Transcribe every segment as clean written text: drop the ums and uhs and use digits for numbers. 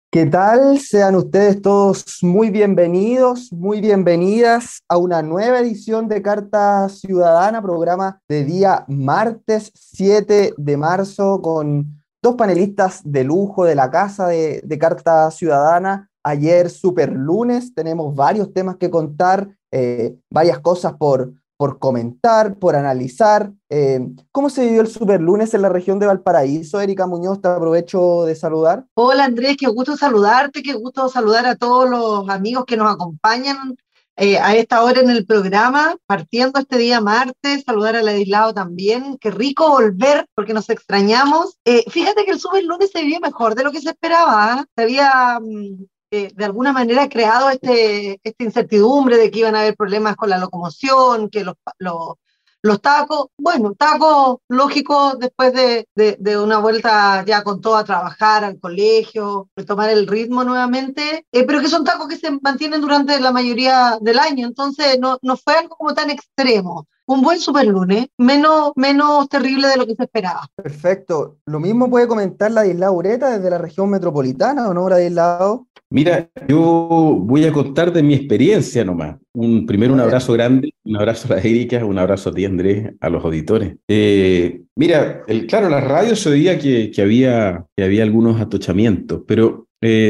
¿Qué tal? Sean ustedes todos muy bienvenidos, muy bienvenidas a una nueva edición de Carta Ciudadana, programa de día martes 7 de marzo con dos panelistas de lujo de la casa de Carta Ciudadana. Ayer, super lunes, tenemos varios temas que contar, varias cosas por comentar, por analizar. ¿Cómo se vivió el super lunes en la región de Valparaíso? Erika Muñoz, te aprovecho de saludar. Hola Andrés, qué gusto saludarte, qué gusto saludar a todos los amigos que nos acompañan a esta hora en el programa, partiendo este día martes, saludar a Ladislao también, qué rico volver porque nos extrañamos. Fíjate que el Super Lunes se vivió mejor de lo que se esperaba, ¿ah? Se había de alguna manera creado esta incertidumbre de que iban a haber problemas con la locomoción, que los tacos, bueno, tacos lógicos después de una vuelta ya con todo a trabajar, al colegio, retomar el ritmo nuevamente, pero que son tacos que se mantienen durante la mayoría del año, entonces no fue algo como tan extremo. Un buen super lunes, menos terrible de lo que se esperaba. Perfecto. Lo mismo puede comentar Ladislao Ureta desde la región metropolitana, ¿o no, Ladislao? Mira, yo voy a contar de mi experiencia nomás. Primero A un ver. abrazo grande, un abrazo a la Erika, un abrazo a ti, Andrés, a los auditores. Mira, claro, en la radio se oía que había algunos atochamientos, pero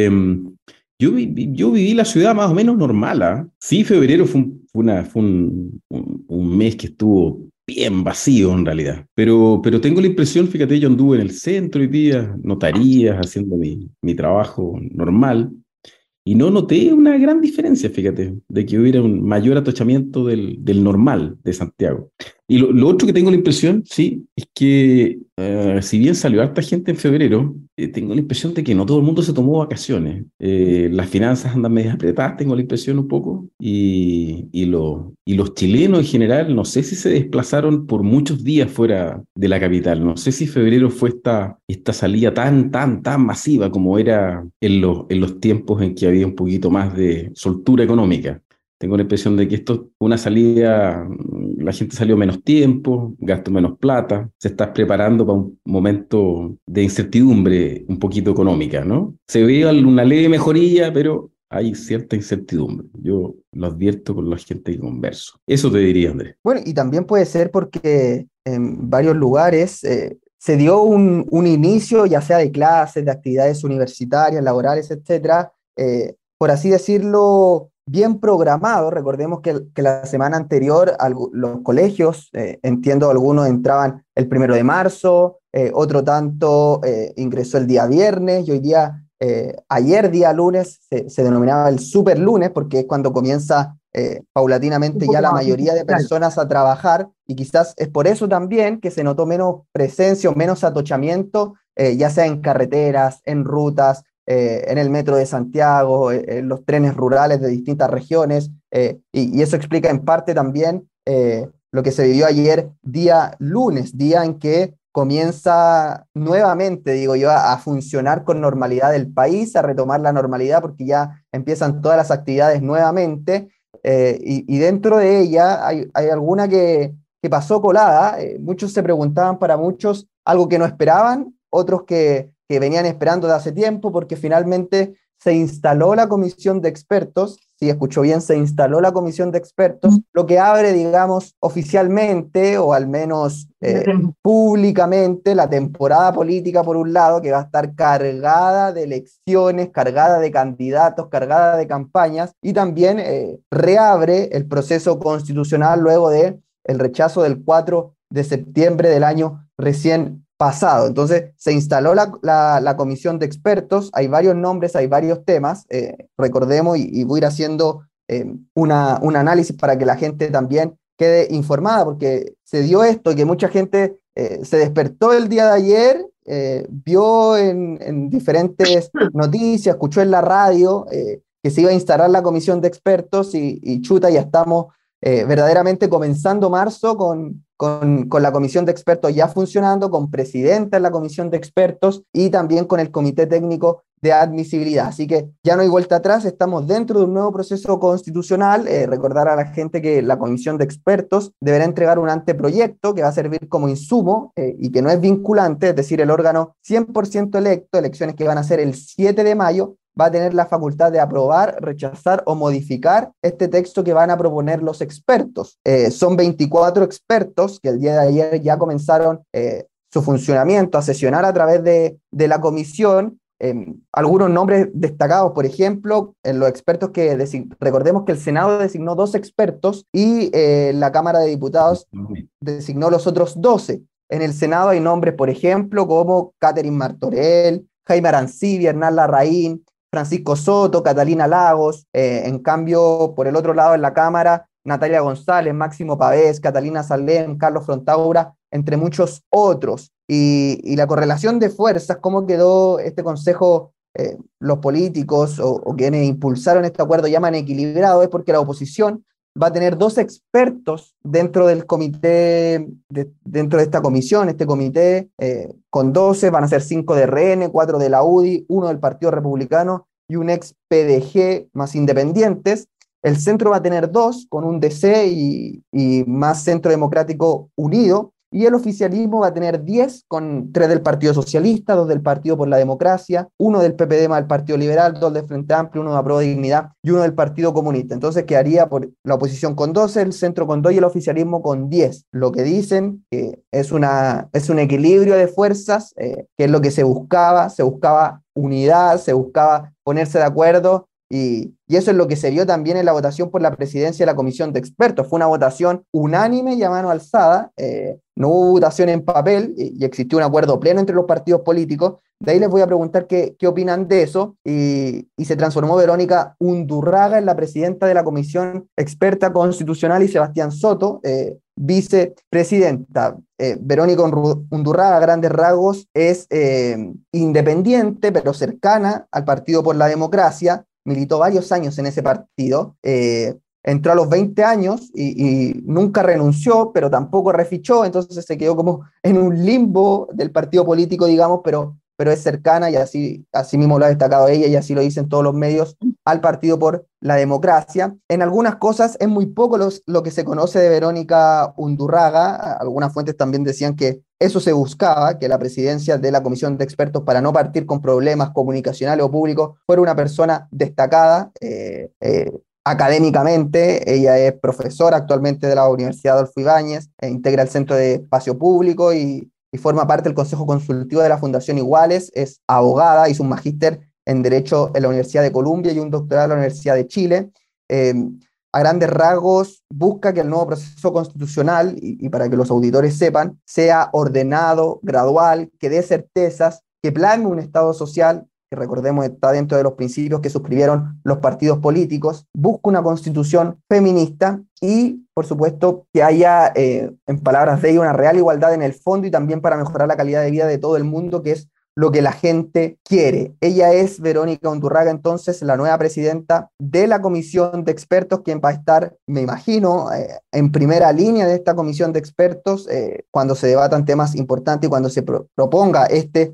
yo viví la ciudad más o menos normal, ¿ah? Sí, febrero fue un mes que estuvo bien vacío en realidad, pero tengo la impresión, fíjate, yo anduve en el centro hoy día, notarías, haciendo mi trabajo normal. Y no noté una gran diferencia, fíjate, de que hubiera un mayor atochamiento del normal de Santiago. Y lo otro que tengo la impresión, sí, es que si bien salió harta gente en febrero, tengo la impresión de que no todo el mundo se tomó vacaciones. Las finanzas andan medio apretadas, tengo la impresión un poco, y los chilenos en general, no sé si se desplazaron por muchos días fuera de la capital. No sé si febrero fue esta salida tan masiva como era en los tiempos en que había un poquito más de soltura económica. Tengo la impresión de que esto fue una salida, la gente salió menos tiempo, gastó menos plata, se está preparando para un momento de incertidumbre un poquito económica, ¿no? Se ve una leve mejoría, pero hay cierta incertidumbre. Yo lo advierto con la gente que converso. Eso te diría, Andrés. Bueno, y también puede ser porque en varios lugares se dio un inicio, ya sea de clases, de actividades universitarias, laborales, etcétera, por así decirlo, bien programado. Recordemos que la semana anterior los colegios, entiendo, algunos entraban el 1 de marzo, otro tanto ingresó el día viernes y hoy día, ayer día lunes, se denominaba el super lunes porque es cuando comienza Un paulatinamente ya poco la más, mayoría de claro. personas a trabajar y quizás es por eso también que se notó menos presencia o menos atochamiento, ya sea en carreteras, en rutas, en el metro de Santiago, en los trenes rurales de distintas regiones, y eso explica en parte también lo que se vivió ayer, día lunes, día en que comienza nuevamente, digo yo, a funcionar con normalidad el país, a retomar la normalidad porque ya empiezan todas las actividades nuevamente, y dentro de ella hay alguna que pasó colada. Muchos se preguntaban, para muchos algo que no esperaban, otros que venían esperando de hace tiempo, porque finalmente se instaló la comisión de expertos. Si escuchó bien, se instaló la comisión de expertos, lo que abre, digamos, oficialmente o al menos públicamente la temporada política, por un lado, que va a estar cargada de elecciones, cargada de candidatos, cargada de campañas, y también reabre el proceso constitucional luego de el rechazo del 4 de septiembre del año recién pasado. Entonces se instaló la comisión de expertos, hay varios nombres, hay varios temas, recordemos, y voy a ir haciendo un análisis para que la gente también quede informada, porque se dio esto, que mucha gente se despertó el día de ayer, vio en diferentes noticias, escuchó en la radio que se iba a instalar la comisión de expertos y chuta, ya estamos verdaderamente comenzando marzo con la comisión de expertos ya funcionando, con presidenta en la comisión de expertos y también con el comité técnico de admisibilidad. Así que ya no hay vuelta atrás, estamos dentro de un nuevo proceso constitucional. Recordar a la gente que la comisión de expertos deberá entregar un anteproyecto que va a servir como insumo y que no es vinculante, es decir, el órgano 100% electo, elecciones que van a ser el 7 de mayo, va a tener la facultad de aprobar, rechazar o modificar este texto que van a proponer los expertos. Son 24 expertos que el día de ayer ya comenzaron su funcionamiento, a sesionar a través de la comisión. Algunos nombres destacados, por ejemplo, en los expertos que recordemos que el Senado designó 2 expertos y la Cámara de Diputados designó los otros 12. En el Senado hay nombres, por ejemplo, como Catherine Martorell, Jaime Arancibia, Hernán Larraín, Francisco Soto, Catalina Lagos. En cambio, por el otro lado, en la Cámara, Natalia González, Máximo Pavés, Catalina Salem, Carlos Frontaura, entre muchos otros. Y la correlación de fuerzas, cómo quedó este consejo, los políticos o quienes impulsaron este acuerdo llaman equilibrado, es porque la oposición va a tener 2 expertos dentro del comité, dentro de esta comisión, este comité con 12, van a ser 5 de RN, 4 de la UDI, 1 del Partido Republicano y un ex PDG más independientes. El centro va a tener 2 con un DC y más Centro Democrático Unido, y el oficialismo va a tener 10 con 3 del Partido Socialista, 2 del Partido por la Democracia, 1 del PPD más del Partido Liberal, 2 del Frente Amplio, 1 de Apruebo Dignidad y 1 del Partido Comunista. Entonces quedaría por la oposición con 12, el centro con 2 y el oficialismo con 10. Lo que dicen que es un equilibrio de fuerzas, que es lo que se buscaba unidad, se buscaba ponerse de acuerdo. Y eso es lo que se vio también en la votación por la presidencia de la comisión de expertos. Fue una votación unánime y a mano alzada, no hubo votación en papel y existió un acuerdo pleno entre los partidos políticos. De ahí les voy a preguntar qué opinan de eso. Y se transformó Verónica Undurraga en la presidenta de la comisión experta constitucional y Sebastián Soto, vicepresidenta. Verónica Undurraga, a grandes rasgos, es independiente, pero cercana al Partido por la Democracia. Militó varios años en ese partido, entró a los 20 años y nunca renunció, pero tampoco refichó, entonces se quedó como en un limbo del partido político, digamos, pero es cercana, y así mismo lo ha destacado ella, y así lo dicen todos los medios, al Partido por la Democracia. En algunas cosas es muy poco lo que se conoce de Verónica Undurraga. Algunas fuentes también decían que eso se buscaba, que la presidencia de la comisión de expertos, para no partir con problemas comunicacionales o públicos, fuera una persona destacada académicamente. Ella es profesora actualmente de la Universidad Adolfo Ibáñez, integra el Centro de Espacio Público y forma parte del Consejo Consultivo de la Fundación Iguales. Es abogada, hizo un magíster en Derecho en la Universidad de Columbia y un doctorado en la Universidad de Chile. A grandes rasgos, busca que el nuevo proceso constitucional, y para que los auditores sepan, sea ordenado, gradual, que dé certezas, que plasme un Estado social, que recordemos está dentro de los principios que suscribieron los partidos políticos, busca una constitución feminista y, por supuesto, que haya, en palabras de ella, una real igualdad en el fondo y también para mejorar la calidad de vida de todo el mundo, que es lo que la gente quiere. Ella es Verónica Undurraga, entonces, la nueva presidenta de la comisión de expertos, quien va a estar, me imagino, en primera línea de esta comisión de expertos cuando se debatan temas importantes y cuando se proponga este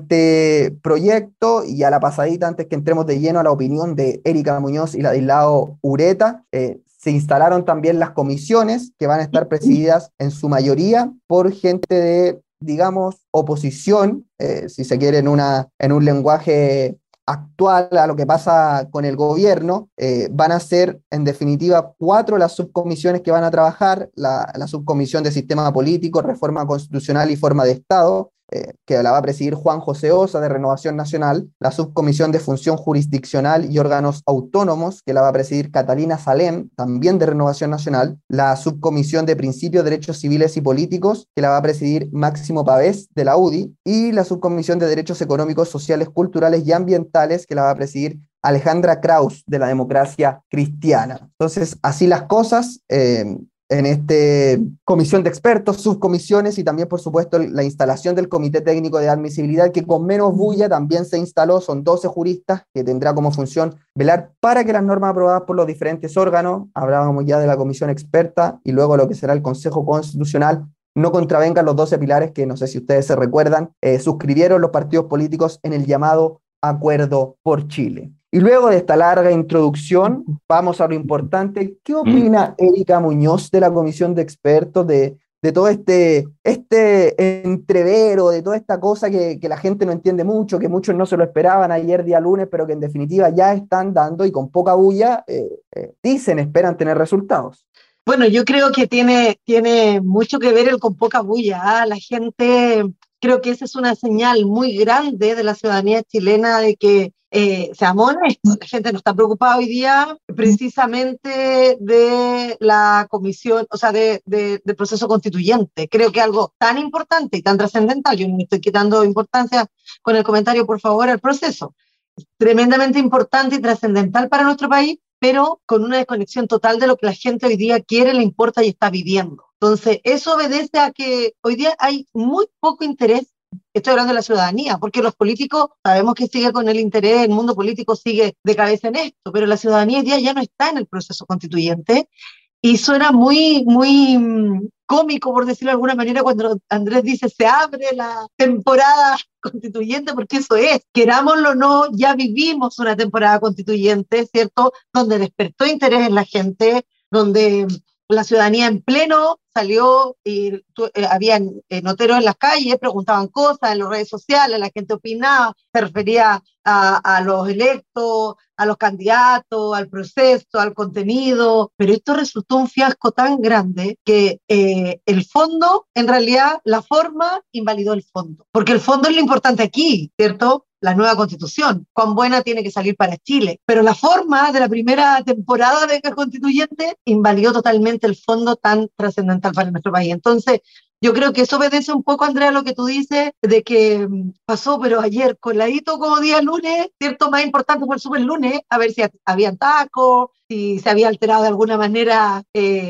anteproyecto. Y a la pasadita, antes que entremos de lleno a la opinión de Erika Muñoz y Ladislao Ureta, se instalaron también las comisiones que van a estar presididas en su mayoría por gente de, digamos, oposición, si se quiere, en un lenguaje actual a lo que pasa con el gobierno. Van a ser, en definitiva, 4 las subcomisiones que van a trabajar: la subcomisión de Sistema Político, Reforma Constitucional y Forma de Estado, que la va a presidir Juan José Osa, de Renovación Nacional; la subcomisión de Función Jurisdiccional y Órganos Autónomos, que la va a presidir Catalina Salem, también de Renovación Nacional; la subcomisión de Principios, Derechos Civiles y Políticos, que la va a presidir Máximo Pavés, de la UDI; y la subcomisión de Derechos Económicos, Sociales, Culturales y Ambientales, que la va a presidir Alejandra Kraus, de la Democracia Cristiana. Entonces, así las cosas. En esta comisión de expertos, subcomisiones y también, por supuesto, la instalación del Comité Técnico de Admisibilidad, que con menos bulla también se instaló. Son 12 juristas que tendrá como función velar para que las normas aprobadas por los diferentes órganos, hablábamos ya de la comisión experta y luego lo que será el Consejo Constitucional, no contravengan los 12 pilares que, no sé si ustedes se recuerdan, suscribieron los partidos políticos en el llamado Acuerdo por Chile. Y luego de esta larga introducción, vamos a lo importante. ¿Qué opina Erika Muñoz de la comisión de expertos, de de todo este entrevero, de toda esta cosa que la gente no entiende mucho, que muchos no se lo esperaban ayer día lunes, pero que en definitiva ya están dando y con poca bulla dicen, esperan tener resultados. Bueno, yo creo que tiene mucho que ver el con poca bulla, ¿ah? La gente, creo que esa es una señal muy grande de la ciudadanía chilena de que, seamos honestos, la gente no está preocupada hoy día precisamente de la comisión, o sea, del proceso constituyente. Creo que algo tan importante y tan trascendental, yo no me estoy quitando importancia con el comentario, por favor, al proceso, tremendamente importante y trascendental para nuestro país, pero con una desconexión total de lo que la gente hoy día quiere, le importa y está viviendo. Entonces, eso obedece a que hoy día hay muy poco interés, estoy hablando de la ciudadanía, porque los políticos sabemos que sigue con el interés, el mundo político sigue de cabeza en esto, pero la ciudadanía hoy día ya no está en el proceso constituyente. Y suena muy, muy cómico, por decirlo de alguna manera, cuando Andrés dice se abre la temporada constituyente, porque eso es, querámoslo o no, ya vivimos una temporada constituyente, ¿cierto? Donde despertó interés en la gente, donde la ciudadanía en pleno salió y habían noteros en las calles, preguntaban cosas en las redes sociales, la gente opinaba, se refería a los electos, a los candidatos, al proceso, al contenido, pero esto resultó un fiasco tan grande que el fondo, en realidad, la forma invalidó el fondo, porque el fondo es lo importante aquí, ¿cierto? La nueva constitución, cuán buena tiene que salir para Chile, pero la forma de la primera temporada de la constituyente invalidó totalmente el fondo tan trascendental para nuestro país. Entonces, yo creo que eso obedece un poco, Andrea, a lo que tú dices, de que pasó, pero ayer, coladito como día lunes, ¿cierto? Más importante fue el super lunes, a ver si habían tacos, si se había alterado de alguna manera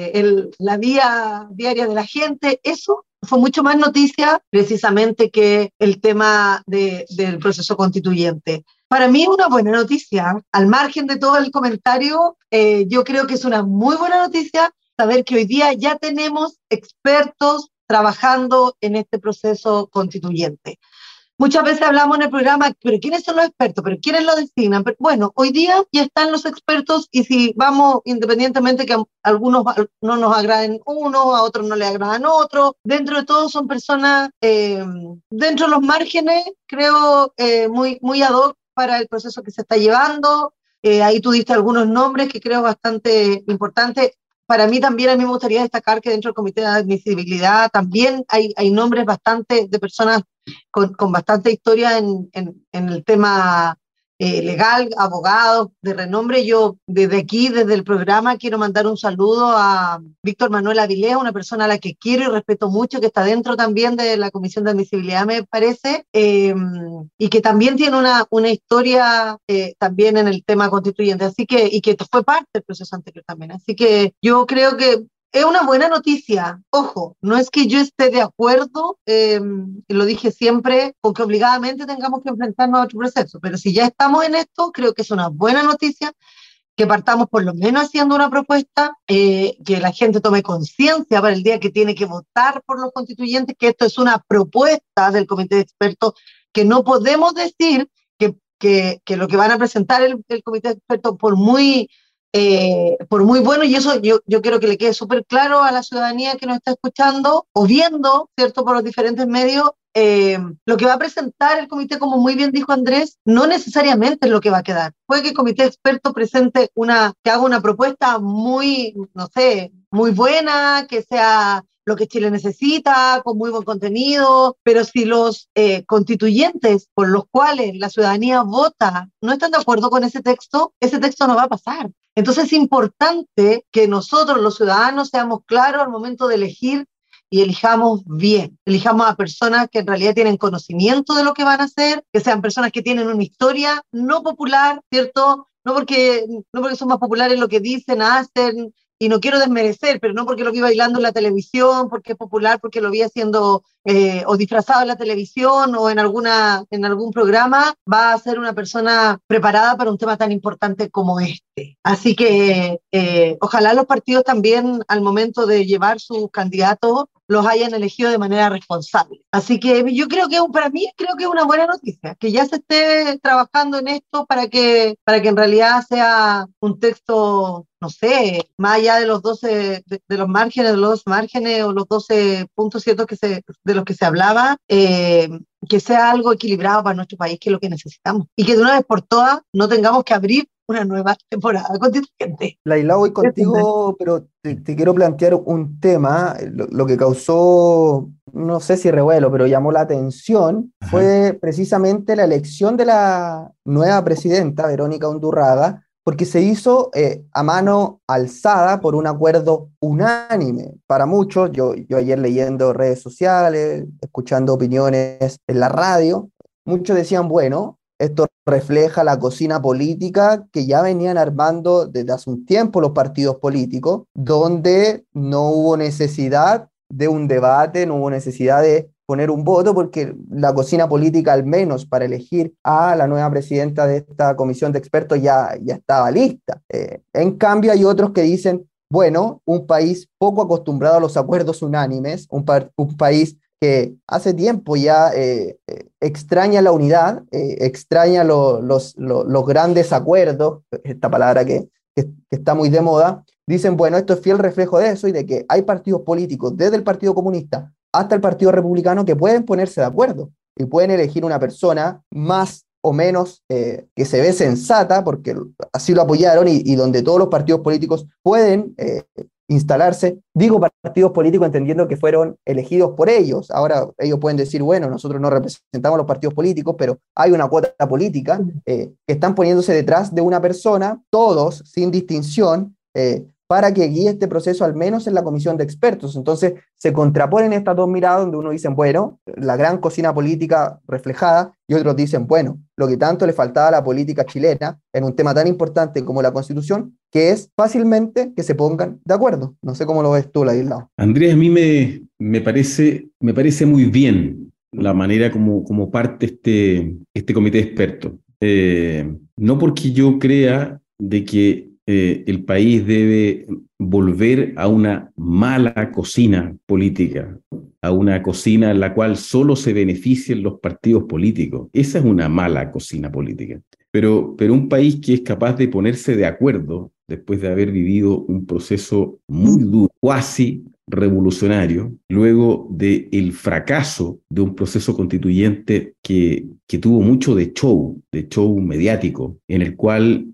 la vía diaria de la gente, eso fue mucho más noticia precisamente que el tema del proceso constituyente. Para mí una buena noticia, al margen de todo el comentario, yo creo que es una muy buena noticia saber que hoy día ya tenemos expertos trabajando en este proceso constituyente. Muchas veces hablamos en el programa, pero ¿quiénes son los expertos? ¿Pero quiénes lo designan? Pero, bueno, hoy día ya están los expertos y si vamos, independientemente que a algunos no nos agraden unos, a otros no les agradan otros, dentro de todo son personas, dentro de los márgenes, creo, muy, muy ad hoc para el proceso que se está llevando. Ahí tú diste algunos nombres que creo bastante importantes. Para mí también, a mí me gustaría destacar que dentro del Comité de Admisibilidad también hay nombres bastante de personas con bastante historia en el tema legal, abogados de renombre. Yo desde aquí, desde el programa, quiero mandar un saludo a Víctor Manuel Avilés, una persona a la que quiero y respeto mucho, que está dentro también de la Comisión de Admisibilidad, me parece, y que también tiene una historia también en el tema constituyente, así que, y que fue parte del proceso anterior también. Así que yo creo que es una buena noticia. Ojo, no es que yo esté de acuerdo, y lo dije siempre, con que obligadamente tengamos que enfrentarnos a otro proceso, pero si ya estamos en esto, creo que es una buena noticia que partamos por lo menos haciendo una propuesta, que la gente tome conciencia para el día que tiene que votar por los constituyentes, que esto es una propuesta del comité de expertos, que no podemos decir que lo que van a presentar el comité de expertos, por muy bueno, y eso yo quiero que le quede súper claro a la ciudadanía que nos está escuchando o viendo, ¿cierto?, por los diferentes medios, lo que va a presentar el comité, como muy bien dijo Andrés, no necesariamente es lo que va a quedar. Puede que el comité experto presente que haga una propuesta muy, no sé, muy buena, que sea lo que Chile necesita, con muy buen contenido, pero si los constituyentes por los cuales la ciudadanía vota no están de acuerdo con ese texto no va a pasar. Entonces es importante que nosotros, los ciudadanos, seamos claros al momento de elegir y elijamos bien, elijamos a personas que en realidad tienen conocimiento de lo que van a hacer, que sean personas que tienen una historia no popular, ¿cierto? No porque son más populares lo que dicen, hacen, y no quiero desmerecer, pero no porque lo vi bailando en la televisión, porque es popular, porque lo vi haciendo o disfrazado en la televisión o en algún programa, va a ser una persona preparada para un tema tan importante como este. Así que ojalá los partidos también, al momento de llevar sus candidatos, los hayan elegido de manera responsable. Así que yo creo que para mí creo que es una buena noticia, que ya se esté trabajando en esto para que en realidad sea un texto, no sé, más allá de los 12, de los márgenes o los 12 puntos ciertos de los que se hablaba, que sea algo equilibrado para nuestro país, que es lo que necesitamos. Y que de una vez por todas no tengamos que abrir una nueva temporada constituyente. Laila, voy contigo, pero te quiero plantear un tema. Lo que causó, no sé si revuelo, pero llamó la atención, Ajá. fue precisamente la elección de la nueva presidenta, Verónica Undurraga, porque se hizo a mano alzada por un acuerdo unánime. Para muchos, yo ayer leyendo redes sociales, escuchando opiniones en la radio, muchos decían, bueno, esto refleja la cocina política que ya venían armando desde hace un tiempo los partidos políticos, donde no hubo necesidad de un debate, no hubo necesidad de poner un voto, porque la cocina política, al menos para elegir a la nueva presidenta de esta comisión de expertos, ya estaba lista. En cambio, hay otros que dicen, bueno, un país poco acostumbrado a los acuerdos unánimes, un país que hace tiempo ya extraña la unidad, extraña los grandes acuerdos, esta palabra que está muy de moda, dicen, bueno, esto es fiel reflejo de eso y de que hay partidos políticos, desde el Partido Comunista hasta el Partido Republicano, que pueden ponerse de acuerdo y pueden elegir una persona más o menos que se ve sensata, porque así lo apoyaron y donde todos los partidos políticos pueden instalarse. Digo partidos políticos entendiendo que fueron elegidos por ellos. Ahora ellos pueden decir, bueno, nosotros no representamos a los partidos políticos, pero hay una cuota política que están poniéndose detrás de una persona, todos, sin distinción, para que guíe este proceso, al menos en la comisión de expertos. Entonces, se contraponen estas dos miradas donde uno dice, bueno, la gran cocina política reflejada, y otros dicen, bueno, lo que tanto le faltaba a la política chilena en un tema tan importante como la Constitución, que es fácilmente que se pongan de acuerdo. No sé cómo lo ves tú, Ladislao. Andrés, a mí me parece muy bien la manera como parte este comité de expertos. No porque yo crea de que el país debe volver a una mala cocina política, a una cocina en la cual solo se beneficien los partidos políticos. Esa es una mala cocina política. Pero un país que es capaz de ponerse de acuerdo después de haber vivido un proceso muy duro, cuasi revolucionario, luego del fracaso de un proceso constituyente que tuvo mucho de show mediático, en el cual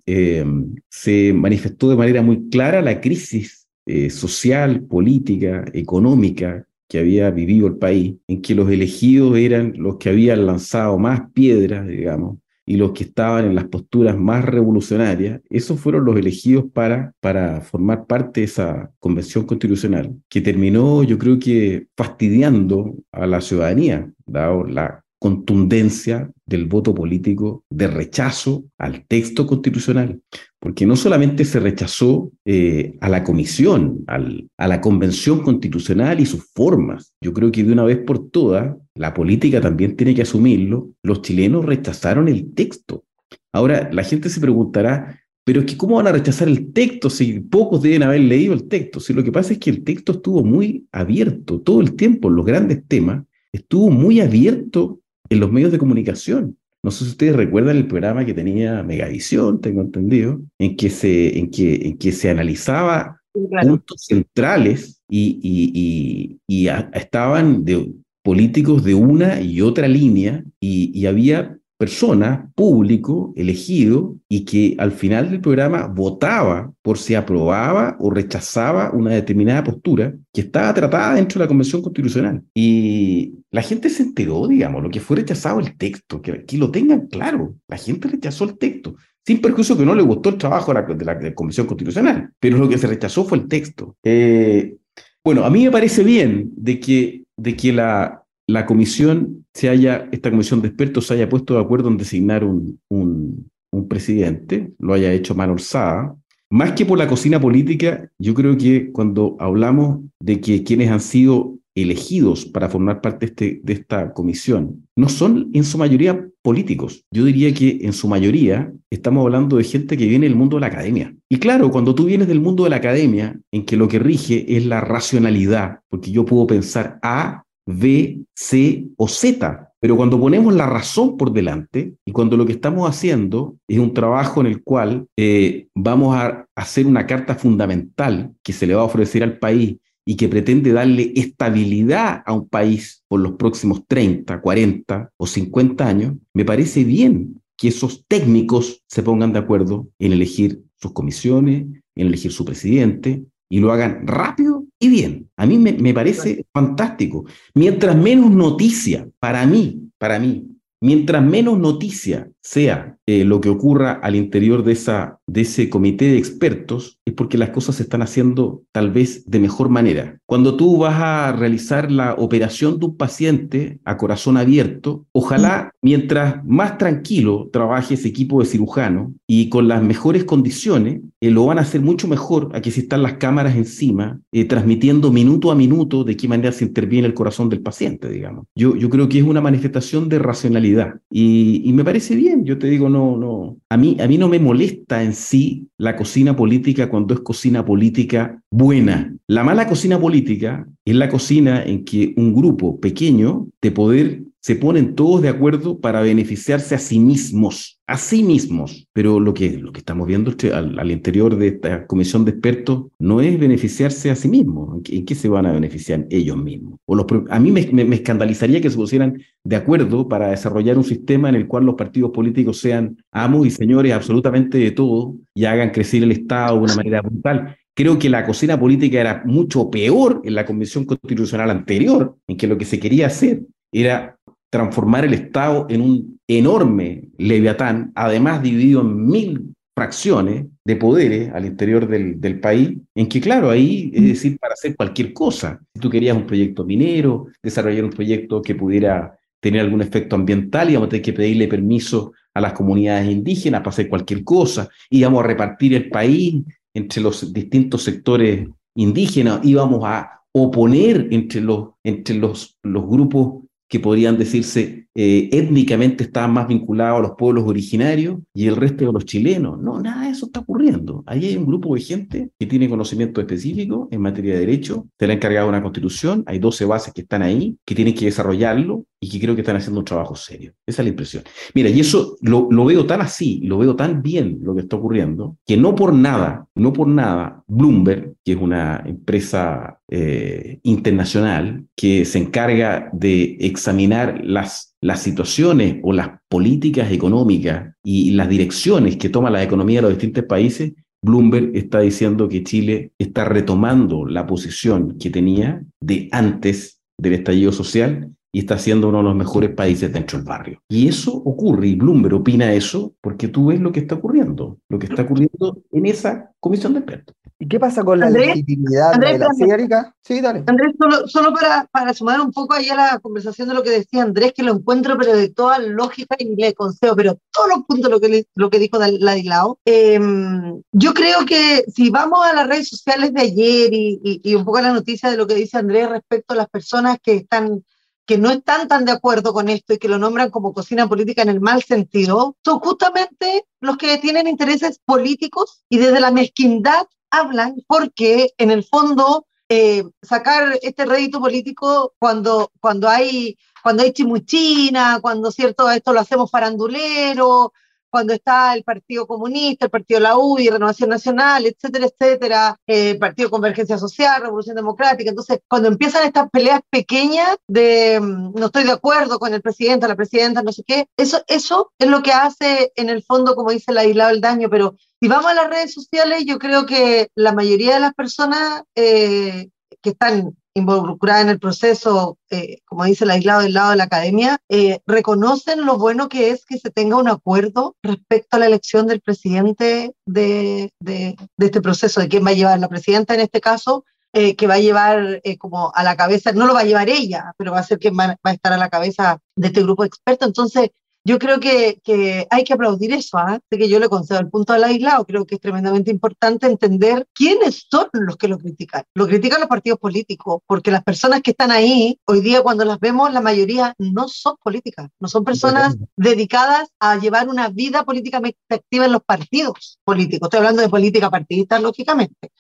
se manifestó de manera muy clara la crisis social, política, económica que había vivido el país, en que los elegidos eran los que habían lanzado más piedras, digamos, y los que estaban en las posturas más revolucionarias, esos fueron los elegidos para formar parte de esa convención constitucional, que terminó, yo creo que, fastidiando a la ciudadanía, dado la contundencia del voto político de rechazo al texto constitucional, porque no solamente se rechazó a la comisión, a la convención constitucional y sus formas. Yo creo que de una vez por todas, la política también tiene que asumirlo, los chilenos rechazaron el texto. Ahora, la gente se preguntará, pero es que ¿cómo van a rechazar el texto si pocos deben haber leído el texto? Si lo que pasa es que el texto estuvo muy abierto todo el tiempo, en los grandes temas, estuvo muy abierto en los medios de comunicación. No sé si ustedes recuerdan el programa que tenía Megavisión, tengo entendido, en que se analizaba puntos centrales y estaban políticos de una y otra línea y había personas, público, elegido, y que al final del programa votaba por si aprobaba o rechazaba una determinada postura que estaba tratada dentro de la Convención Constitucional. Y la gente se enteró, digamos, lo que fue rechazado el texto, que lo tengan claro, la gente rechazó el texto, sin perjuicio que no le gustó el trabajo de la Convención Constitucional, pero lo que se rechazó fue el texto. Bueno, a mí me parece bien de que esta comisión de expertos se haya puesto de acuerdo en designar un presidente, lo haya hecho a mano alzada. Más que por la cocina política, yo creo que cuando hablamos de que quienes han sido elegidos para formar parte de esta comisión no son en su mayoría políticos. Yo diría que en su mayoría estamos hablando de gente que viene del mundo de la academia. Y claro, cuando tú vienes del mundo de la academia, en que lo que rige es la racionalidad, porque yo puedo pensar A, B, C o Z, pero cuando ponemos la razón por delante y cuando lo que estamos haciendo es un trabajo en el cual vamos a hacer una carta fundamental que se le va a ofrecer al país y que pretende darle estabilidad a un país por los próximos 30, 40 o 50 años, me parece bien que esos técnicos se pongan de acuerdo en elegir sus comisiones, en elegir su presidente, y lo hagan rápido y bien. A mí me parece fantástico. Mientras menos noticia, para mí, mientras menos noticia sea lo que ocurra al interior de ese comité de expertos, es porque las cosas se están haciendo tal vez de mejor manera. Cuando tú vas a realizar la operación de un paciente a corazón abierto, ojalá mientras más tranquilo trabaje ese equipo de cirujanos y con las mejores condiciones, lo van a hacer mucho mejor a que si están las cámaras encima, transmitiendo minuto a minuto de qué manera se interviene el corazón del paciente, digamos. Yo creo que es una manifestación de racionalidad y me parece bien. Yo te digo, a mí no me molesta en sí la cocina política cuando es cocina política buena. La mala cocina política es la cocina en que un grupo pequeño de poder se ponen todos de acuerdo para beneficiarse a sí mismos. Pero lo que estamos viendo al interior de esta comisión de expertos no es beneficiarse a sí mismos. ¿En qué se van a beneficiar ellos mismos? A mí me escandalizaría que se pusieran de acuerdo para desarrollar un sistema en el cual los partidos políticos sean amos y señores absolutamente de todo y hagan crecer el Estado de una manera brutal. Creo que la cocina política era mucho peor en la Convención Constitucional anterior, en que lo que se quería hacer era transformar el Estado en un enorme leviatán, además dividido en 1000 fracciones de poderes al interior del país, en que claro, ahí es decir, para hacer cualquier cosa. Si tú querías un proyecto minero, desarrollar un proyecto que pudiera tener algún efecto ambiental, íbamos a tener que pedirle permiso a las comunidades indígenas para hacer cualquier cosa, íbamos a repartir el país entre los distintos sectores indígenas, íbamos a oponer entre los grupos que podrían decirse étnicamente estaban más vinculados a los pueblos originarios y el resto de los chilenos. No, nada de eso está ocurriendo. Ahí hay un grupo de gente que tiene conocimiento específico en materia de derecho, se le ha encargado una constitución, hay 12 bases que están ahí, que tienen que desarrollarlo y que creo que están haciendo un trabajo serio. Esa es la impresión. Mira, y eso lo veo tan así, lo veo tan bien lo que está ocurriendo, que no por nada, Bloomberg, que es una empresa internacional que se encarga de examinar las situaciones o las políticas económicas y las direcciones que toma la economía de los distintos países, Bloomberg está diciendo que Chile está retomando la posición que tenía de antes del estallido social y está siendo uno de los mejores países dentro del barrio. Y eso ocurre, y Bloomberg opina eso, porque tú ves lo que está ocurriendo en esa comisión de expertos. ¿Y qué pasa con la Andrés, legitimidad Andrés, de la Erika? Sí, dale. Andrés, solo para sumar un poco ahí a la conversación de lo que decía Andrés, que lo encuentro pero de toda lógica y le concedo, pero todos los puntos lo que dijo Ladislao. Yo creo que si vamos a las redes sociales de ayer y un poco a la noticia de lo que dice Andrés respecto a las personas que no están tan de acuerdo con esto y que lo nombran como cocina política en el mal sentido, son justamente los que tienen intereses políticos y desde la mezquindad hablan, porque en el fondo sacar este rédito político cuando hay chimuchina, cuando cierto esto lo hacemos farandulero, cuando está el Partido Comunista, el Partido La UDI, Renovación Nacional, etcétera, Partido Convergencia Social, Revolución Democrática. Entonces, cuando empiezan estas peleas pequeñas de no estoy de acuerdo con el presidente, la presidenta, no sé qué, eso es lo que hace en el fondo, como dice Ladislao, el daño. Pero si vamos a las redes sociales, yo creo que la mayoría de las personas que están involucradas en el proceso, como dice Ladislao, del lado de la academia, reconocen lo bueno que es que se tenga un acuerdo respecto a la elección del presidente de este proceso, de quién va a llevar la presidenta en este caso, que va a llevar como a la cabeza, no lo va a llevar ella, pero va a ser quien va a estar a la cabeza de este grupo de expertos. Entonces, yo creo que hay que aplaudir eso, ¿ah? De que yo le concedo el punto al aislado. Creo que es tremendamente importante entender quiénes son los que lo critican. Lo critican los partidos políticos, porque las personas que están ahí, hoy día cuando las vemos, la mayoría no son políticas, no son personas dedicadas a llevar una vida políticamente activa en los partidos políticos. Estoy hablando de política partidista, lógicamente.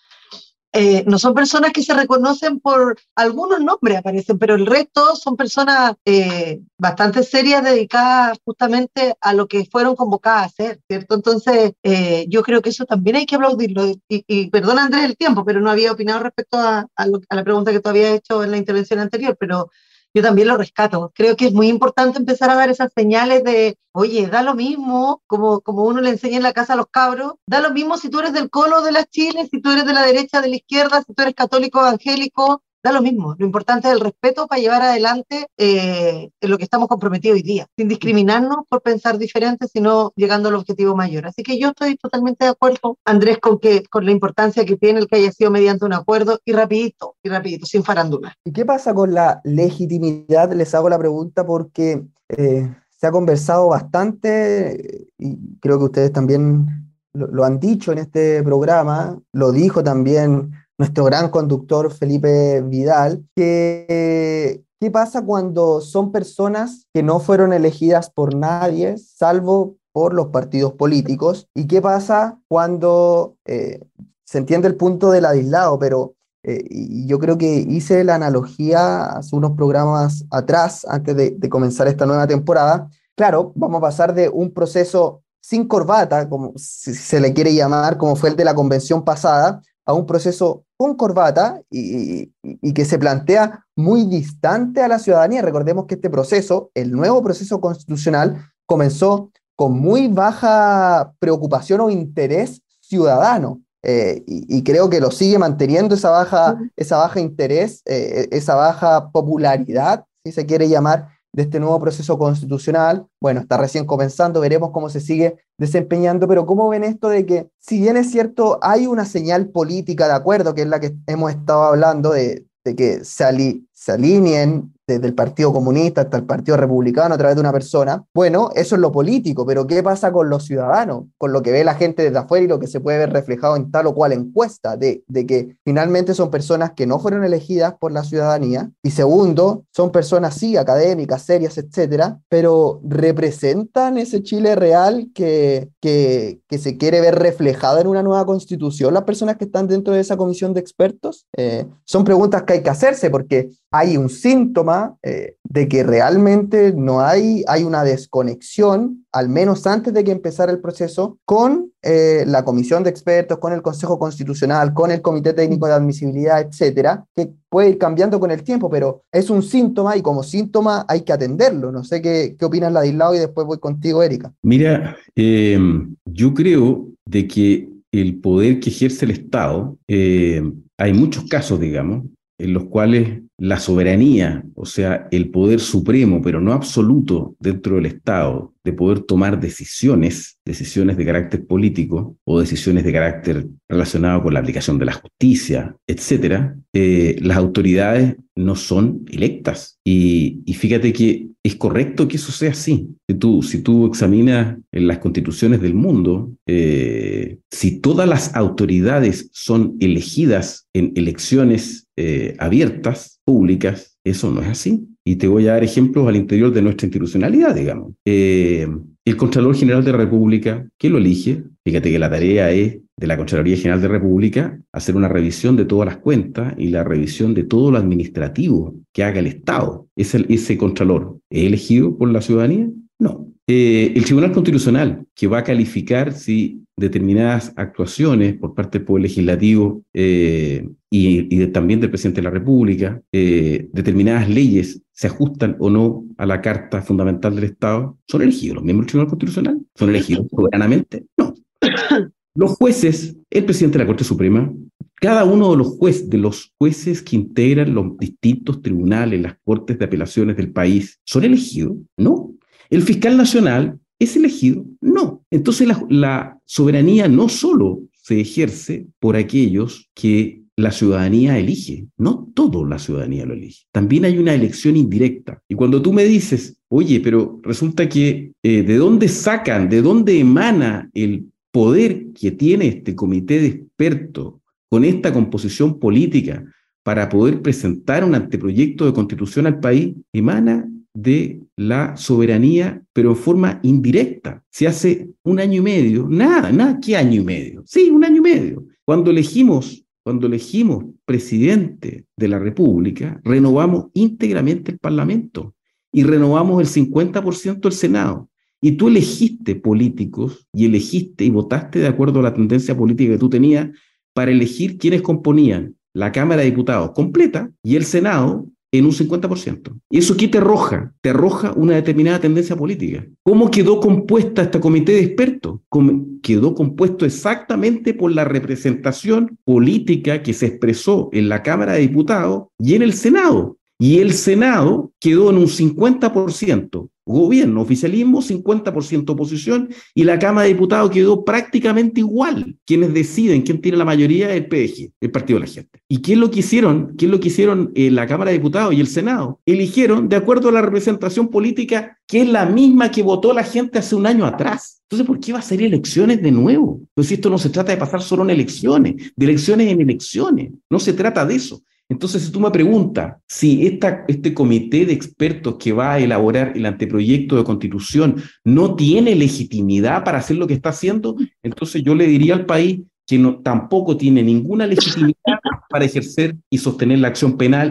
No son personas que se reconocen por algunos nombres aparecen, pero el resto son personas bastante serias dedicadas justamente a lo que fueron convocadas a hacer, ¿cierto? Entonces, yo creo que eso también hay que aplaudirlo. Y perdona, Andrés, el tiempo, pero no había opinado respecto a la pregunta que tú habías hecho en la intervención anterior, pero yo también lo rescato. Creo que es muy importante empezar a dar esas señales de, oye, da lo mismo, como uno le enseña en la casa a los cabros, da lo mismo si tú eres del Colo de las Chiles, si tú eres de la derecha, de la izquierda, si tú eres católico, evangélico, da lo mismo. Lo importante es el respeto para llevar adelante en lo que estamos comprometidos hoy día, sin discriminarnos por pensar diferente, sino llegando al objetivo mayor. Así que yo estoy totalmente de acuerdo, Andrés, con la importancia que tiene el que haya sido mediante un acuerdo y rapidito, sin farándula. ¿Y qué pasa con la legitimidad? Les hago la pregunta porque se ha conversado bastante y creo que ustedes también lo han dicho en este programa, lo dijo también nuestro gran conductor Felipe Vidal, que ¿qué pasa cuando son personas que no fueron elegidas por nadie, salvo por los partidos políticos? ¿Y qué pasa cuando se entiende el punto del aislado, pero y yo creo que hice la analogía hace unos programas atrás, antes de comenzar esta nueva temporada? Claro, vamos a pasar de un proceso sin corbata, como si se le quiere llamar, como fue el de la convención pasada, a un proceso con corbata y que se plantea muy distante a la ciudadanía. Recordemos que este proceso, el nuevo proceso constitucional, comenzó con muy baja preocupación o interés ciudadano. Y creo que lo sigue manteniendo esa baja interés, esa baja popularidad, si se quiere llamar, de este nuevo proceso constitucional. Bueno, está recién comenzando, veremos cómo se sigue desempeñando, pero ¿cómo ven esto de que, si bien es cierto, hay una señal política de acuerdo, que es la que hemos estado hablando, de que se alineen desde el Partido Comunista hasta el Partido Republicano a través de una persona? Bueno, eso es lo político, pero ¿qué pasa con los ciudadanos? Con lo que ve la gente desde afuera y lo que se puede ver reflejado en tal o cual encuesta, de que finalmente son personas que no fueron elegidas por la ciudadanía, y segundo, son personas, sí, académicas, serias, etcétera, pero representan ese Chile real que se quiere ver reflejado en una nueva constitución, las personas que están dentro de esa comisión de expertos. Son preguntas que hay que hacerse, porque hay un síntoma de que realmente no hay una desconexión, al menos antes de que empezara el proceso, con la comisión de expertos, con el Consejo Constitucional, con el Comité Técnico de Admisibilidad, etcétera, que puede ir cambiando con el tiempo, pero es un síntoma y como síntoma hay que atenderlo. No sé qué opinas, Ladislao, y después voy contigo, Erika. Mira, yo creo de que el poder que ejerce el Estado, hay muchos casos, digamos, en los cuales la soberanía, o sea, el poder supremo, pero no absoluto dentro del Estado, de poder tomar decisiones de carácter político o decisiones de carácter relacionado con la aplicación de la justicia, etcétera, las autoridades no son electas. Y fíjate que es correcto que eso sea así. Si tú examinas en las constituciones del mundo, si todas las autoridades son elegidas en elecciones abiertas, públicas, eso no es así. Y te voy a dar ejemplos al interior de nuestra institucionalidad, digamos. El Contralor General de la República, ¿quién lo elige? Fíjate que la tarea es de la Contraloría General de la República hacer una revisión de todas las cuentas y la revisión de todo lo administrativo que haga el Estado. ¿Ese Contralor es elegido por la ciudadanía? No. El Tribunal Constitucional, que va a calificar si determinadas actuaciones por parte del Poder Legislativo y también del Presidente de la República, determinadas leyes se ajustan o no a la Carta Fundamental del Estado, ¿son elegidos los miembros del Tribunal Constitucional? ¿Son elegidos soberanamente? No. Los jueces, el Presidente de la Corte Suprema, cada uno de los jueces que integran los distintos tribunales, las cortes de apelaciones del país, ¿son elegidos? No. ¿El fiscal nacional es elegido? No. Entonces la soberanía no solo se ejerce por aquellos que la ciudadanía elige, no todo la ciudadanía lo elige. También hay una elección indirecta. Y cuando tú me dices oye, pero resulta que ¿de dónde emana el poder que tiene este comité de expertos con esta composición política para poder presentar un anteproyecto de constitución al país? Emana de la soberanía, pero en forma indirecta. Si hace un año y medio, nada, ¿qué año y medio? Sí, un año y medio. Cuando elegimos presidente de la República, renovamos íntegramente el Parlamento y renovamos el 50% del Senado. Y tú elegiste políticos y votaste de acuerdo a la tendencia política que tú tenías para elegir quiénes componían la Cámara de Diputados completa y el Senado en un 50%. ¿Y eso qué te arroja? Te arroja una determinada tendencia política. ¿Cómo quedó compuesta este comité de expertos? Quedó compuesto exactamente por la representación política que se expresó en la Cámara de Diputados y en el Senado. Y el Senado quedó en un 50% gobierno, oficialismo, 50% oposición, y la Cámara de Diputados quedó prácticamente igual. Quienes deciden, quién tiene la mayoría, es el PDG, el Partido de la Gente. ¿Y qué es lo que hicieron? La Cámara de Diputados y el Senado? Eligieron de acuerdo a la representación política que es la misma que votó la gente hace un año atrás. Entonces, ¿por qué va a ser elecciones de nuevo? Pues esto no se trata de pasar solo en elecciones, de elecciones en elecciones. No se trata de eso. Entonces, si tú me preguntas si este comité de expertos que va a elaborar el anteproyecto de constitución no tiene legitimidad para hacer lo que está haciendo, entonces yo le diría al país que tampoco tiene ninguna legitimidad para ejercer y sostener la acción penal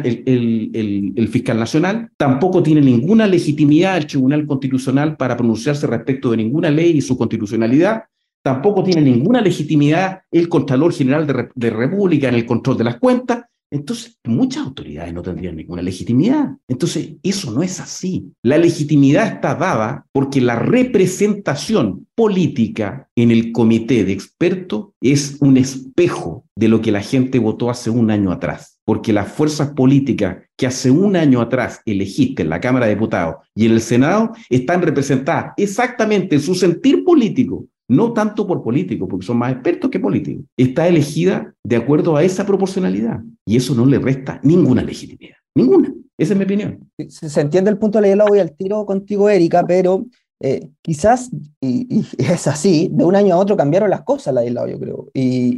el fiscal nacional, tampoco tiene ninguna legitimidad el Tribunal Constitucional para pronunciarse respecto de ninguna ley y su constitucionalidad, tampoco tiene ninguna legitimidad el Contralor General de República en el control de las cuentas. Entonces, muchas autoridades no tendrían ninguna legitimidad. Entonces, eso no es así. La legitimidad está dada porque la representación política en el comité de expertos es un espejo de lo que la gente votó hace un año atrás. Porque las fuerzas políticas que hace un año atrás elegiste en la Cámara de Diputados y en el Senado están representadas exactamente en su sentir político, no tanto por políticos, porque son más expertos que políticos. Está elegida de acuerdo a esa proporcionalidad y eso no le resta ninguna legitimidad, ninguna. Esa es mi opinión. Se entiende el punto de la voy al tiro contigo, Erika, pero quizás, y es así, de un año a otro cambiaron las cosas, Ladislao, yo creo.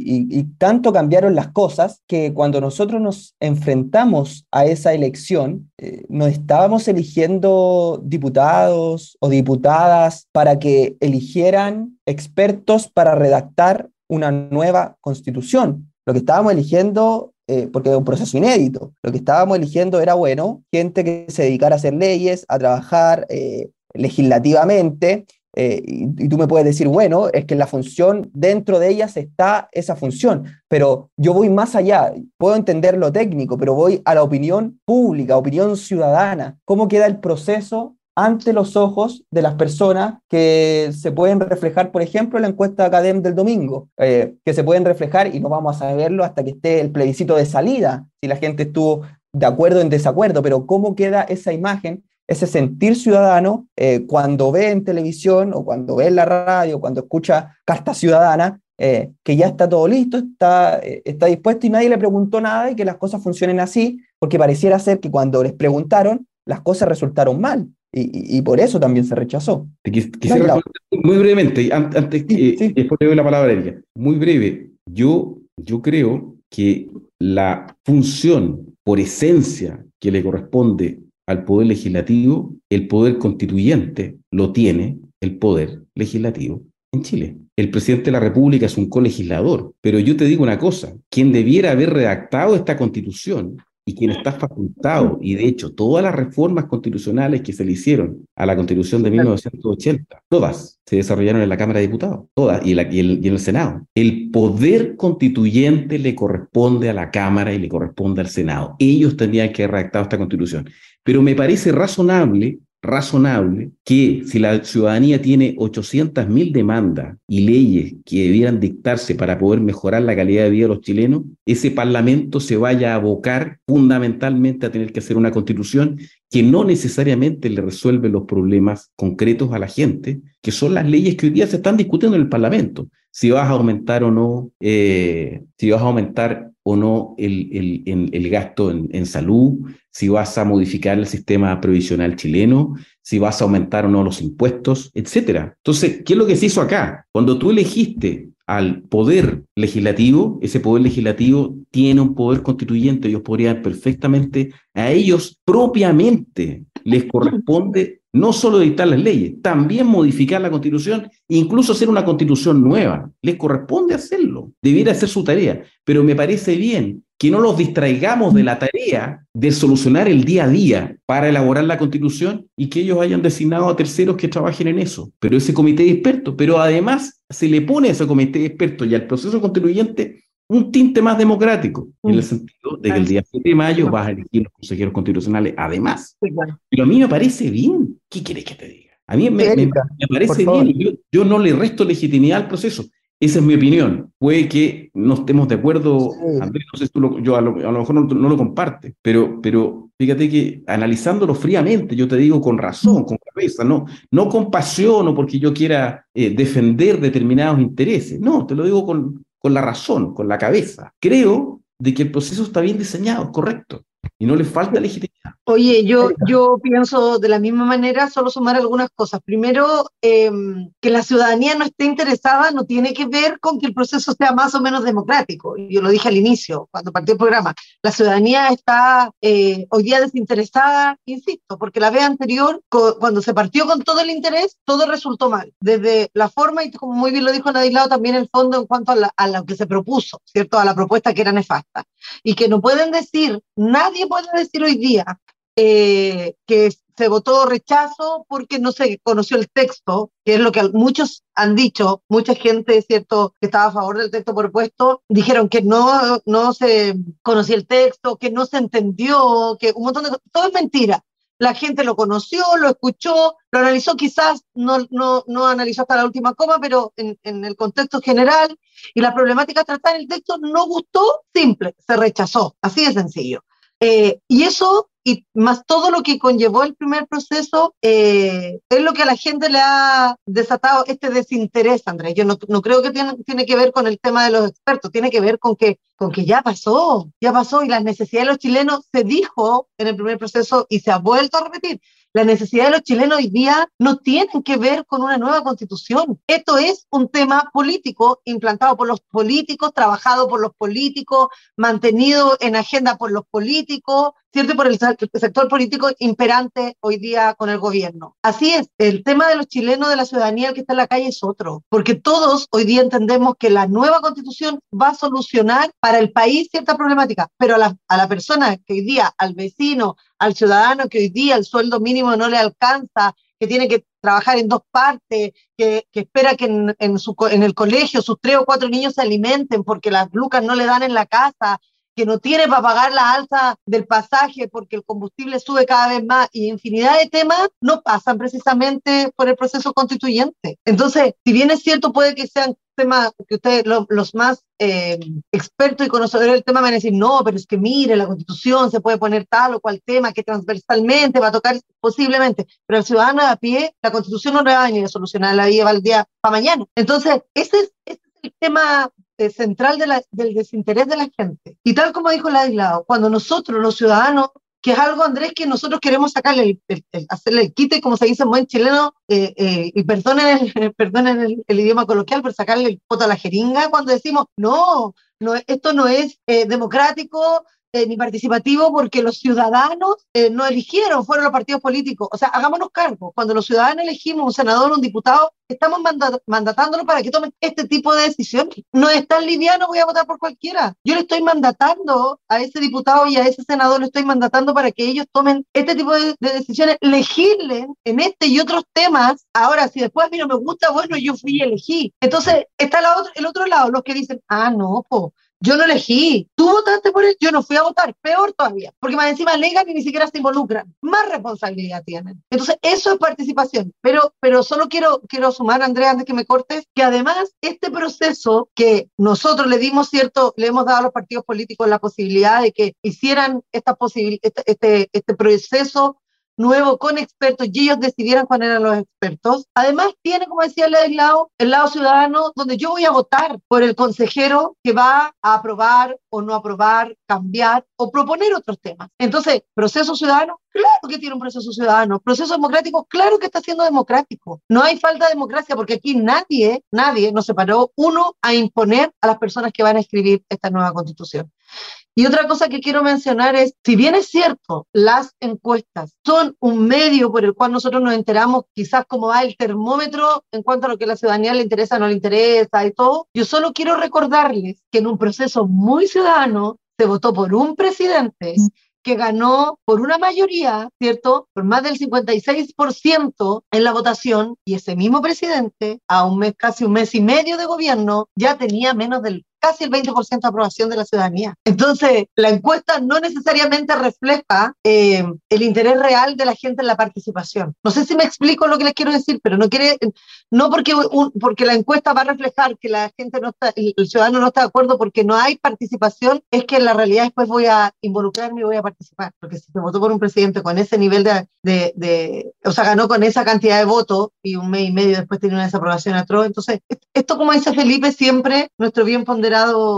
Y tanto cambiaron las cosas que cuando nosotros nos enfrentamos a esa elección, no estábamos eligiendo diputados o diputadas para que eligieran expertos para redactar una nueva constitución. Lo que estábamos eligiendo, porque es un proceso inédito, lo que estábamos eligiendo era, bueno, gente que se dedicara a hacer leyes, a trabajar legislativamente, y tú me puedes decir, bueno, es que la función, dentro de ellas está esa función, pero yo voy más allá, puedo entender lo técnico, pero voy a la opinión pública, opinión ciudadana, cómo queda el proceso ante los ojos de las personas que se pueden reflejar, por ejemplo, en la encuesta Academ del domingo, que se pueden reflejar y no vamos a saberlo hasta que esté el plebiscito de salida, si la gente estuvo de acuerdo o en desacuerdo, pero cómo queda esa imagen, ese sentir ciudadano cuando ve en televisión o cuando ve en la radio, cuando escucha Carta Ciudadana, que ya está todo listo, está dispuesto y nadie le preguntó nada y que las cosas funcionen así, porque pareciera ser que cuando les preguntaron, las cosas resultaron mal. Y por eso también se rechazó. Quisiera muy brevemente, antes que sí. después le doy la palabra a ella. Muy breve, yo creo que la función por esencia que le corresponde al Poder Legislativo, el Poder Constituyente lo tiene el Poder Legislativo en Chile. El presidente de la República es un colegislador, pero yo te digo una cosa, quien debiera haber redactado esta Constitución y quien está facultado, y de hecho todas las reformas constitucionales que se le hicieron a la Constitución de 1980, todas se desarrollaron en la Cámara de Diputados, todas, y en el Senado. El poder constituyente le corresponde a la Cámara y le corresponde al Senado. Ellos tendrían que haber redactado esta Constitución. Pero me parece razonable que si la ciudadanía tiene 800.000 demandas y leyes que debieran dictarse para poder mejorar la calidad de vida de los chilenos, ese Parlamento se vaya a abocar fundamentalmente a tener que hacer una constitución que no necesariamente le resuelve los problemas concretos a la gente, que son las leyes que hoy día se están discutiendo en el Parlamento. si vas a aumentar o no, si vas a aumentar o no el gasto en salud, si vas a modificar el sistema previsional chileno, si vas a aumentar o no los impuestos, etcétera. Entonces, ¿qué es lo que se hizo acá? Cuando tú elegiste al poder legislativo, ese poder legislativo tiene un poder constituyente, ellos podrían perfectamente, a ellos propiamente les corresponde no solo dictar las leyes, también modificar la Constitución, incluso hacer una Constitución nueva. Les corresponde hacerlo, debiera hacer su tarea, pero me parece bien que no los distraigamos de la tarea de solucionar el día a día para elaborar la Constitución y que ellos hayan designado a terceros que trabajen en eso. Pero ese comité de expertos, pero además se le pone a ese comité de expertos y al proceso constituyente un tinte más democrático, en el sentido de que el día 7 de mayo vas a elegir los consejeros constitucionales, además. Pero a mí me parece bien. ¿Qué quieres que te diga? A mí me parece bien. Yo no le resto legitimidad al proceso. Esa es mi opinión. Puede que no estemos de acuerdo, Andrés, no sé si yo a lo mejor no lo comparte, pero fíjate que analizándolo fríamente, yo te digo con razón, con cabeza, no con pasión o porque yo quiera defender determinados intereses. No, te lo digo con la razón, con la cabeza. Creo de que el proceso está bien diseñado, correcto, y no le falta legitimidad. Oye, yo pienso de la misma manera, solo sumar algunas cosas. Primero, que la ciudadanía no esté interesada no tiene que ver con que el proceso sea más o menos democrático. Yo lo dije al inicio, cuando partió el programa. La ciudadanía está hoy día desinteresada, insisto, porque la vez anterior, cuando se partió con todo el interés, todo resultó mal. Desde la forma, y como muy bien lo dijo Ladislao, también el fondo en cuanto a lo que se propuso, ¿cierto? A la propuesta que era nefasta. Y que no pueden decir, nadie puede decir hoy día que se votó rechazo porque no se conoció el texto, que es lo que muchos han dicho, mucha gente, ¿cierto?, que estaba a favor del texto propuesto, dijeron que no se conocía el texto, que no se entendió, que un montón de cosas. Todo es mentira. La gente lo conoció, lo escuchó, lo analizó, quizás no analizó hasta la última coma, pero en el contexto general, y la problemática tratada en el texto no gustó, simple, se rechazó, así de sencillo. Y eso, y más todo lo que conllevó el primer proceso, es lo que a la gente le ha desatado este desinterés, Andrés. Yo no creo que tiene que ver con el tema de los expertos, tiene que ver con que ya pasó, y las necesidades de los chilenos se dijo en el primer proceso y se ha vuelto a repetir. Las necesidades de los chilenos hoy día no tienen que ver con una nueva constitución. Esto es un tema político implantado por los políticos, trabajado por los políticos, mantenido en agenda por los políticos, ¿cierto? Por el sector político imperante hoy día con el gobierno. Así es, el tema de los chilenos, de la ciudadanía que está en la calle es otro, porque todos hoy día entendemos que la nueva constitución va a solucionar para el país cierta problemática, pero a la persona que hoy día, al vecino, al ciudadano que hoy día el sueldo mínimo no le alcanza, que tiene que trabajar en 2 partes, que espera que en el colegio sus 3 o 4 niños se alimenten porque las lucas no le dan en la casa, que no tiene para pagar la alza del pasaje porque el combustible sube cada vez más, y infinidad de temas no pasan precisamente por el proceso constituyente. Entonces, si bien es cierto, puede que sean temas que ustedes, los más expertos y conocedores del tema, van a decir, no, pero es que mire, la Constitución se puede poner tal o cual tema que transversalmente va a tocar posiblemente, pero al ciudadano de a pie, la Constitución no le va a venir a solucionar la vida al día para mañana. Entonces, ese es el tema central del desinterés de la gente. Y tal como dijo Ladislao, cuando nosotros, los ciudadanos, que es algo, Andrés, que nosotros queremos sacarle, hacerle el quite, como se dice en buen chileno, y perdonen el idioma coloquial, pero sacarle el poto a la jeringa cuando decimos, no, esto no es democrático, ni participativo, porque los ciudadanos no eligieron, fueron los partidos políticos. O sea, hagámonos cargo. Cuando los ciudadanos elegimos un senador, un diputado, estamos mandatándolo para que tomen este tipo de decisiones. No es tan liviano, voy a votar por cualquiera. Yo le estoy mandatando a ese diputado y a ese senador, le estoy mandatando para que ellos tomen este tipo de decisiones, legislen en este y otros temas. Ahora, si después a mí no me gusta, bueno, yo fui y elegí. Entonces, está el otro lado, los que dicen, no, yo no elegí, tú votaste por él, yo no fui a votar, peor todavía, porque más encima alegan y ni siquiera se involucran, más responsabilidad tienen. Entonces, eso es participación, pero solo quiero sumar, Andrea, antes que me cortes, que además este proceso que nosotros le hemos dado a los partidos políticos la posibilidad de que hicieran este proceso nuevo con expertos y ellos decidieran cuáles eran los expertos. Además tiene, como decía el lado ciudadano, donde yo voy a votar por el consejero que va a aprobar o no aprobar, cambiar o proponer otros temas. Entonces, proceso ciudadano, claro que tiene un proceso ciudadano. Proceso democrático, claro que está siendo democrático. No hay falta de democracia porque aquí nadie nos separó uno a imponer a las personas que van a escribir esta nueva constitución. Y otra cosa que quiero mencionar es, si bien es cierto, las encuestas son un medio por el cual nosotros nos enteramos quizás cómo va el termómetro en cuanto a lo que a la ciudadanía le interesa, no le interesa y todo, yo solo quiero recordarles que en un proceso muy ciudadano se votó por un presidente que ganó por una mayoría, ¿cierto? Por más del 56% en la votación, y ese mismo presidente, a un mes, casi un mes y medio de gobierno, ya tenía menos del casi el 20% de aprobación de la ciudadanía. Entonces, la encuesta no necesariamente refleja el interés real de la gente en la participación. No sé si me explico lo que les quiero decir, pero no porque la encuesta va a reflejar que la gente no está, el ciudadano no está de acuerdo porque no hay participación, es que en la realidad después voy a involucrarme y voy a participar. Porque si se votó por un presidente con ese nivel o sea, ganó con esa cantidad de votos y un mes y medio después tiene una desaprobación atroz, entonces, esto como dice Felipe siempre, nuestro bien ponderado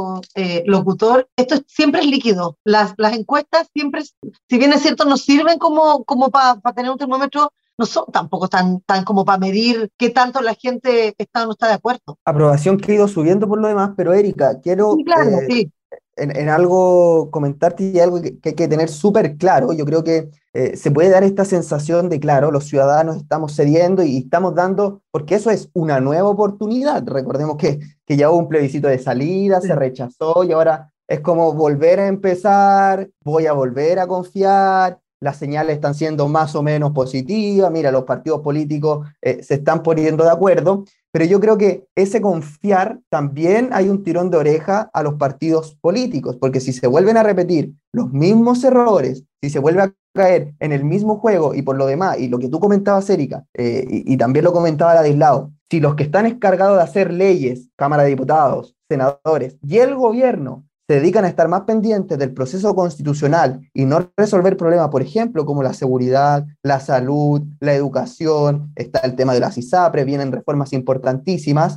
locutor, siempre es líquido. Las encuestas siempre, si bien es cierto, nos sirven como para tener un termómetro, no son tampoco tan como para medir qué tanto la gente está o no está de acuerdo. Aprobación que ha ido subiendo por lo demás, pero Erika, Sí, quiero claro, sí. en algo comentarte y algo que hay que tener súper claro. Yo creo que se puede dar esta sensación de, claro, los ciudadanos estamos cediendo y estamos dando, porque eso es una nueva oportunidad. Recordemos que ya hubo un plebiscito de salida, Sí. se rechazó y ahora es como volver a empezar, voy a volver a confiar. Las señales están siendo más o menos positivas, mira, los partidos políticos se están poniendo de acuerdo, pero yo creo que ese confiar también hay un tirón de oreja a los partidos políticos, porque si se vuelven a repetir los mismos errores, si se vuelve a caer en el mismo juego y por lo demás, y lo que tú comentabas, Erika, y también lo comentaba Ladislao, si los que están encargados de hacer leyes, Cámara de Diputados, senadores, y el gobierno se dedican a estar más pendientes del proceso constitucional y no resolver problemas, por ejemplo, como la seguridad, la salud, la educación, está el tema de las ISAPRES, vienen reformas importantísimas,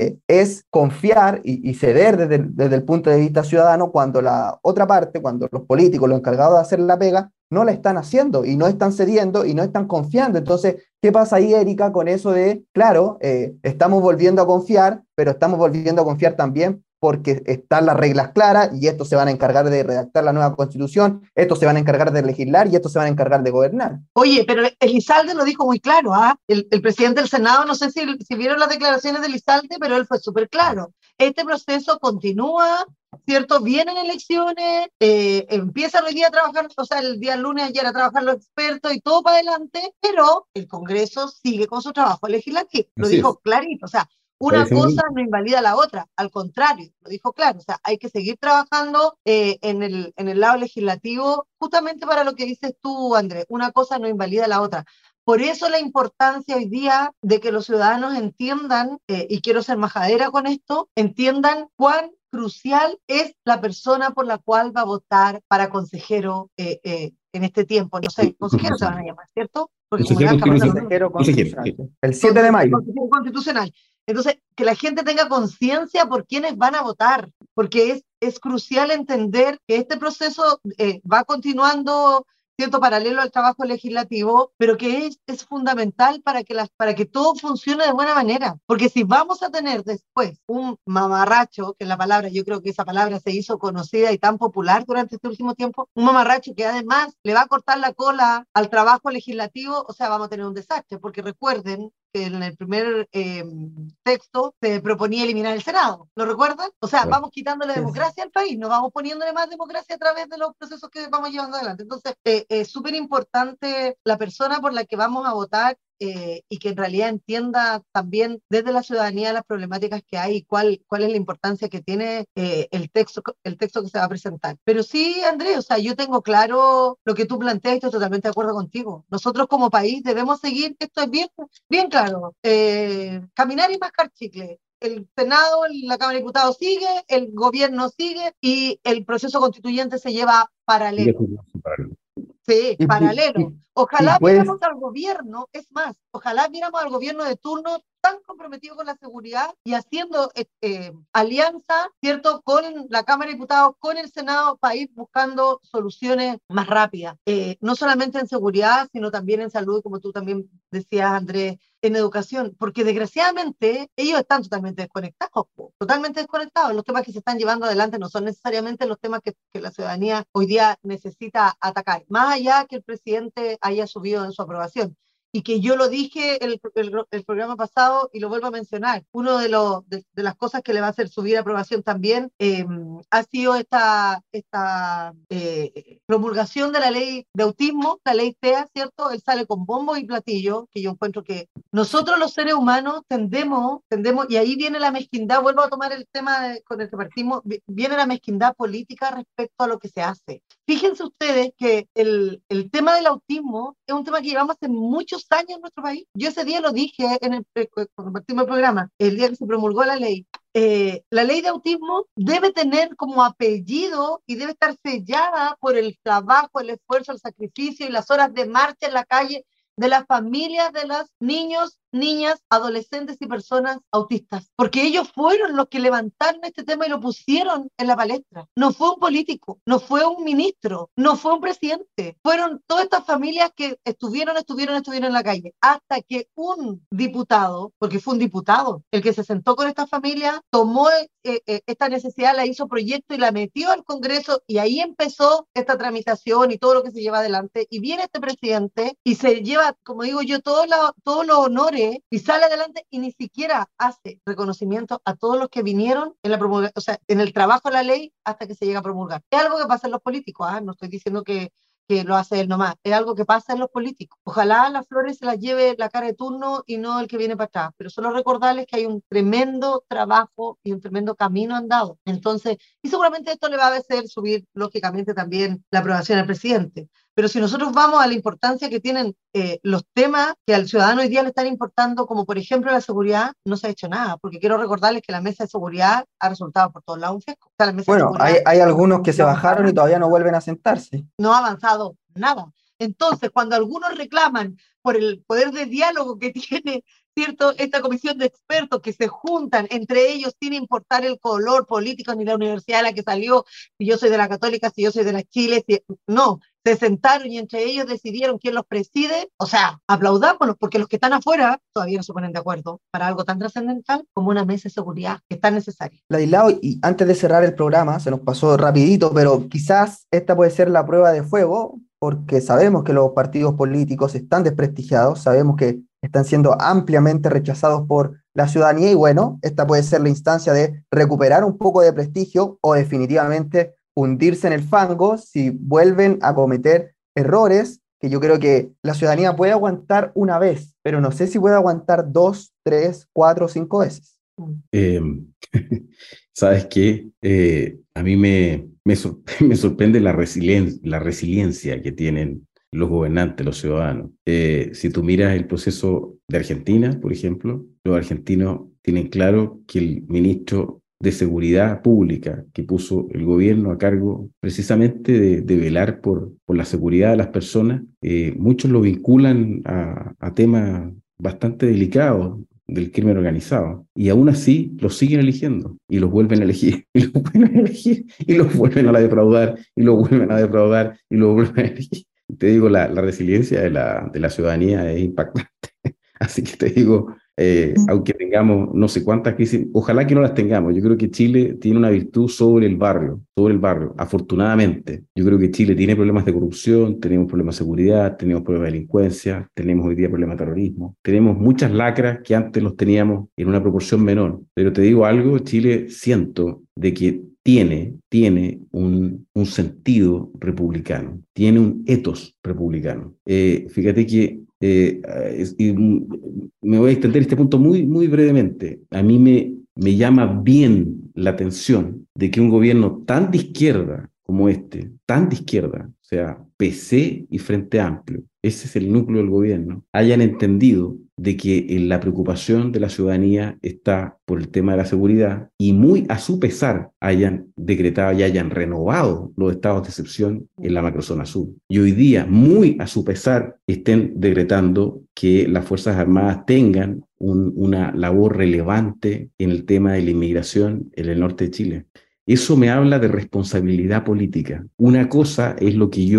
es confiar y ceder desde el punto de vista ciudadano cuando la otra parte, cuando los políticos, los encargados de hacer la pega, no la están haciendo y no están cediendo y no están confiando. Entonces, ¿qué pasa ahí, Erika, con eso de, claro, estamos volviendo a confiar, pero estamos volviendo a confiar también porque están las reglas claras y estos se van a encargar de redactar la nueva constitución, estos se van a encargar de legislar y estos se van a encargar de gobernar? Oye, pero Elizalde lo dijo muy claro, ¿ah? El presidente del Senado, no sé si vieron las declaraciones de Elizalde, pero él fue súper claro. Este proceso continúa, ¿cierto? Vienen elecciones, empieza el día a trabajar, o sea, el día lunes ayer a trabajar los expertos y todo para adelante, pero el Congreso sigue con su trabajo legislativo. Lo Así es. dijo clarito, o sea, una Parece muy cosa no invalida la otra, al contrario, lo dijo claro, o sea, hay que seguir trabajando en el lado legislativo, justamente para lo que dices tú, Andrés, una cosa no invalida la otra. Por eso la importancia hoy día de que los ciudadanos entiendan, y quiero ser majadera con esto, entiendan cuán crucial es la persona por la cual va a votar para consejero en este tiempo. No sé, consejero se van a llamar, ¿cierto? Porque como consejero le dan capaz constitucional. Consejero Consejero, constitucional. sí. El 7 de mayo. consejero constitucional. Entonces, que la gente tenga conciencia por quiénes van a votar, porque es crucial entender que este proceso va continuando, ¿cierto?, paralelo al trabajo legislativo, pero que es fundamental para que todo funcione de buena manera. Porque si vamos a tener después un mamarracho, que es la palabra, yo creo que esa palabra se hizo conocida y tan popular durante este último tiempo, un mamarracho que además le va a cortar la cola al trabajo legislativo, o sea, vamos a tener un desastre, porque recuerden que en el primer texto se proponía eliminar el Senado, ¿lo recuerdan? O sea, vamos quitándole democracia al país, no vamos poniéndole más democracia a través de los procesos que vamos llevando adelante. Entonces, es súper importante la persona por la que vamos a votar y que en realidad entienda también desde la ciudadanía las problemáticas que hay y cuál es la importancia que tiene el texto que se va a presentar. Pero sí, Andrés, o sea, yo tengo claro lo que tú planteas y estoy totalmente de acuerdo contigo. Nosotros como país debemos seguir, esto es bien claro, caminar y mascar chicle. El Senado, la Cámara de Diputados sigue, el gobierno sigue y el proceso constituyente se lleva paralelo. Sí, Y, paralelo. y Ojalá pues, viéramos al gobierno, es más, ojalá viéramos al gobierno de turno tan comprometido con la seguridad y haciendo alianza, ¿cierto?, con la Cámara de Diputados, con el Senado, para ir buscando soluciones más rápidas. No solamente en seguridad, sino también en salud, como tú también decías, Andrés, en educación, porque desgraciadamente ellos están totalmente desconectados, totalmente desconectados. Los temas que se están llevando adelante no son necesariamente los temas que la ciudadanía hoy día necesita atacar, más allá que el presidente haya subido en su aprobación. Y que yo lo dije el programa pasado y lo vuelvo a mencionar, uno de las cosas que le va a hacer subir a aprobación también ha sido esta promulgación de la ley de autismo, la ley TEA, ¿cierto? Él sale con bombo y platillo, que yo encuentro que nosotros los seres humanos tendemos, y ahí viene la mezquindad, vuelvo a tomar el tema con el que partimos, viene la mezquindad política respecto a lo que se hace. Fíjense ustedes que el tema del autismo es un tema que llevamos hace muchos años en nuestro país. Yo ese día lo dije cuando partimos el programa, el día que se promulgó la ley. La ley de autismo debe tener como apellido y debe estar sellada por el trabajo, el esfuerzo, el sacrificio y las horas de marcha en la calle de las familias de los niños, niñas, adolescentes y personas autistas, porque ellos fueron los que levantaron este tema y lo pusieron en la palestra. No fue un político, no fue un ministro, no fue un presidente, fueron todas estas familias que estuvieron en la calle, hasta que un diputado, porque fue un diputado el que se sentó con esta familia, tomó esta necesidad, la hizo proyecto y la metió al Congreso, y ahí empezó esta tramitación y todo lo que se lleva adelante, y viene este presidente y se lleva, como digo yo, todos los honores y sale adelante y ni siquiera hace reconocimiento a todos los que vinieron en la promulgación, o sea, en el trabajo de la ley hasta que se llega a promulgar. Es algo que pasa en los políticos, no estoy diciendo que lo hace él nomás, es algo que pasa en los políticos. Ojalá las flores se las lleve la cara de turno y no el que viene para atrás, pero solo recordarles que hay un tremendo trabajo y un tremendo camino andado. Entonces, y seguramente esto le va a hacer subir, lógicamente, también la aprobación al presidente. Pero si nosotros vamos a la importancia que tienen los temas que al ciudadano hoy día le están importando, como por ejemplo la seguridad, no se ha hecho nada, porque quiero recordarles que la mesa de seguridad ha resultado por todos lados un fiasco. O sea, la mesa de bueno, seguridad hay algunos que se no ha avanzado bajaron y nada. todavía no vuelven a sentarse. No ha avanzado nada. Entonces, cuando algunos reclaman por el poder de diálogo que tiene, ¿cierto?, esta comisión de expertos que se juntan entre ellos sin importar el color político ni la universidad a la que salió, si yo soy de la Católica, si yo soy de la Chile, no, se sentaron y entre ellos decidieron quién los preside. O sea, aplaudámonos, porque los que están afuera todavía no se ponen de acuerdo para algo tan trascendental como una mesa de seguridad que es tan necesaria. Ladislao, y antes de cerrar el programa, se nos pasó rapidito, pero quizás esta puede ser la prueba de fuego, porque sabemos que los partidos políticos están desprestigiados, sabemos que están siendo ampliamente rechazados por la ciudadanía y bueno, esta puede ser la instancia de recuperar un poco de prestigio o definitivamente hundirse en el fango si vuelven a cometer errores que yo creo que la ciudadanía puede aguantar una vez, pero no sé si puede aguantar 2, 3, 4 o 5 veces. Eh, ¿Sabes qué? A mí me sorprende la resiliencia que tienen los gobernantes, los ciudadanos. Si tú miras el proceso de Argentina, por ejemplo, los argentinos tienen claro que el ministro de Seguridad Pública que puso el gobierno a cargo precisamente de velar por la seguridad de las personas, muchos lo vinculan a temas bastante delicados del crimen organizado, y aún así los siguen eligiendo, y los vuelven a elegir, y los vuelven a elegir, y los vuelven a defraudar, y los vuelven a defraudar, y los vuelven a elegir. Te digo, la resiliencia de la ciudadanía es impactante. Así que te digo, aunque tengamos no sé cuántas crisis, ojalá que no las tengamos. Yo creo que Chile tiene una virtud sobre el barrio, afortunadamente. Yo creo que Chile tiene problemas de corrupción, tenemos problemas de seguridad, tenemos problemas de delincuencia, tenemos hoy día problemas de terrorismo, tenemos muchas lacras que antes los teníamos en una proporción menor. Pero te digo algo, Chile siento de que tiene un sentido republicano, tiene un ethos republicano. Fíjate que y me voy a extender este punto muy, muy brevemente. A mí me llama bien la atención de que un gobierno tan de izquierda como tan de izquierda, o sea, PC y Frente Amplio, ese es el núcleo del gobierno, hayan entendido de que la preocupación de la ciudadanía está por el tema de la seguridad y muy a su pesar hayan decretado y hayan renovado los estados de excepción en la macrozona sur. Y hoy día, muy a su pesar, estén decretando que las Fuerzas Armadas tengan una labor relevante en el tema de la inmigración en el norte de Chile. Eso me habla de responsabilidad política. Una cosa es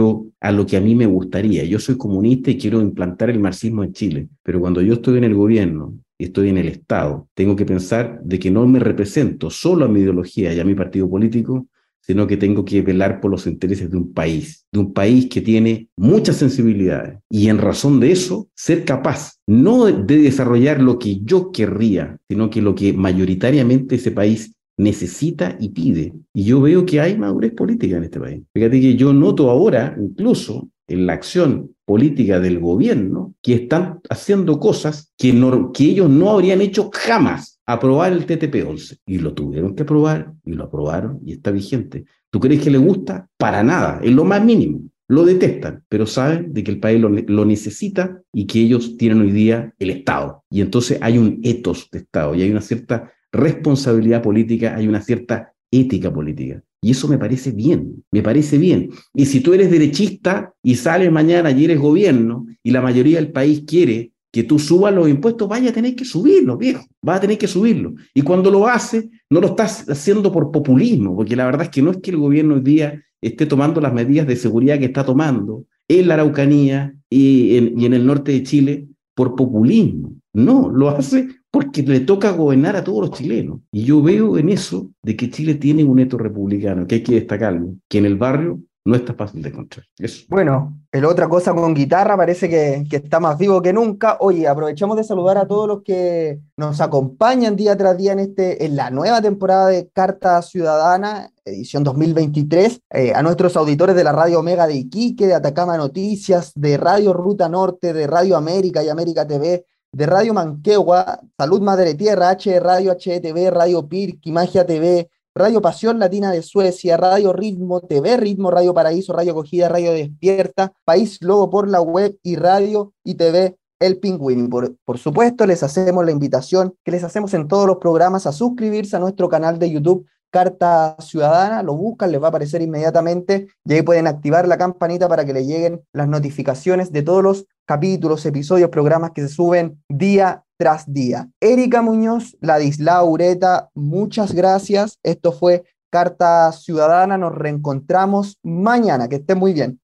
a lo que a mí me gustaría. Yo soy comunista y quiero implantar el marxismo en Chile, pero cuando yo estoy en el gobierno y estoy en el Estado, tengo que pensar de que no me represento solo a mi ideología y a mi partido político, sino que tengo que velar por los intereses de un país que tiene muchas sensibilidades. Y en razón de eso, ser capaz no de desarrollar lo que yo querría, sino que lo que mayoritariamente ese país necesita y pide. Y yo veo que hay madurez política en este país. Fíjate que yo noto ahora, incluso en la acción política del gobierno, que están haciendo cosas que ellos no habrían hecho jamás. Aprobar el TTP-11. Y lo tuvieron que aprobar, y lo aprobaron, y está vigente. ¿Tú crees que le gusta? Para nada, en lo más mínimo. Lo detestan, pero saben de que el país lo necesita y que ellos tienen hoy día el Estado. Y entonces hay un ethos de Estado y hay una cierta responsabilidad política, hay una cierta ética política. Y eso me parece bien, me parece bien. Y si tú eres derechista y sales mañana y eres gobierno y la mayoría del país quiere que tú subas los impuestos, vaya a tener que subirlos, viejo, vas a tener que subirlos. Y cuando lo haces, no lo estás haciendo por populismo, porque la verdad es que no es que el gobierno hoy día esté tomando las medidas de seguridad que está tomando en la Araucanía y en el norte de Chile por populismo. No, lo hace porque le toca gobernar a todos los chilenos. Y yo veo en eso de que Chile tiene un etos republicano, que hay que destacarlo, que en el barrio no está fácil de encontrar. Eso. Bueno, el otra cosa con guitarra parece que está más vivo que nunca. Oye, aprovechamos de saludar a todos los que nos acompañan día tras día en la nueva temporada de Carta Ciudadana, edición 2023, a nuestros auditores de la Radio Omega de Iquique, de Atacama Noticias, de Radio Ruta Norte, de Radio América y América TV, de Radio Manquehua, Salud Madre Tierra, H Radio, HTV, Radio Pirqui, Magia TV, Radio Pasión Latina de Suecia, Radio Ritmo, TV Ritmo, Radio Paraíso, Radio Acogida, Radio Despierta, País Logo por la web y Radio y TV El Pingüino. Y por supuesto, les hacemos la invitación que les hacemos en todos los programas a suscribirse a nuestro canal de YouTube Carta Ciudadana, lo buscan, les va a aparecer inmediatamente y ahí pueden activar la campanita para que les lleguen las notificaciones de todos los capítulos, episodios, programas que se suben día tras día. Erika Muñoz, Ladislao Ureta, muchas gracias. Esto fue Carta Ciudadana. Nos reencontramos mañana. Que estén muy bien.